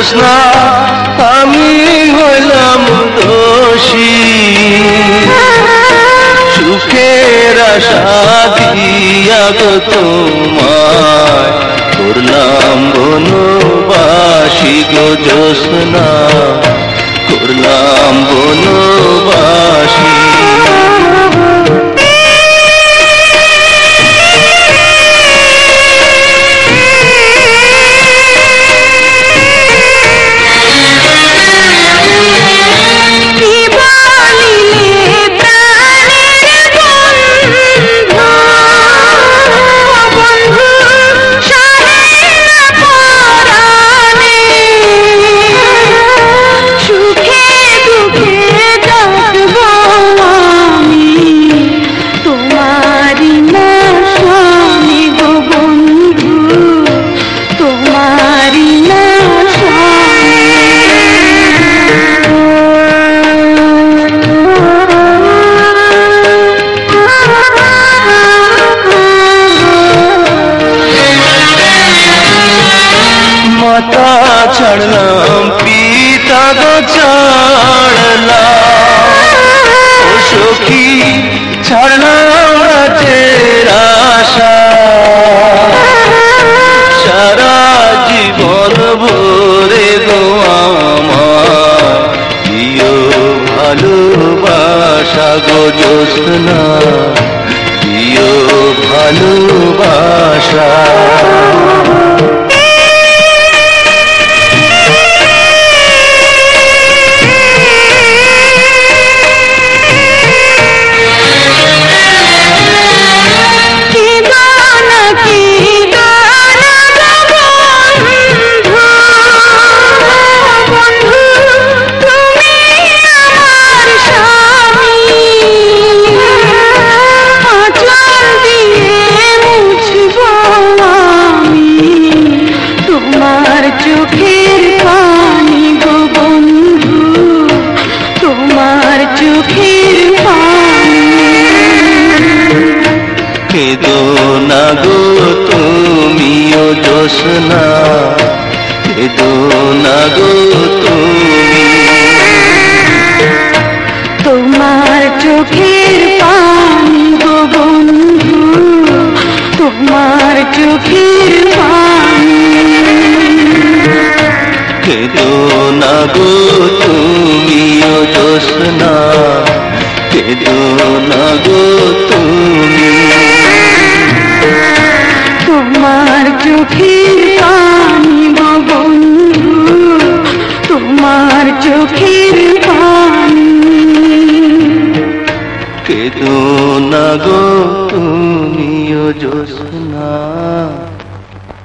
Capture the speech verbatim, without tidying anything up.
জ্যোৎস্না আমি হইলাম দোষী, সুখের আশা দিয়া গো তোমায় করলাম বনবাসী গো জ্যোৎস্না, করলাম বনবাসী। মাতা ছাড়লাম পিতা গো ছাড়লাম, ও সখী ছাড়লাম রাতের আশা, সারা জীবন ভরে গো আমার প্রিয় ভালোবাসা গো জ্যোৎস্না, প্রিয় ভালোবাসা। কেদো না গো তুমিও জ্যোৎস্না, কেদো না গো তুমি, তোমার চোখের পানি গো বন্ধু, তোমার চোখের পানি। কেদো না গো তুমিও জ্যোৎস্না, কেদো না গো তুমি, তোমার চোখের পানি গো বন্ধু, তোমার চোখের পানি। কেদো না গো তুমিও জ্যোৎস্না।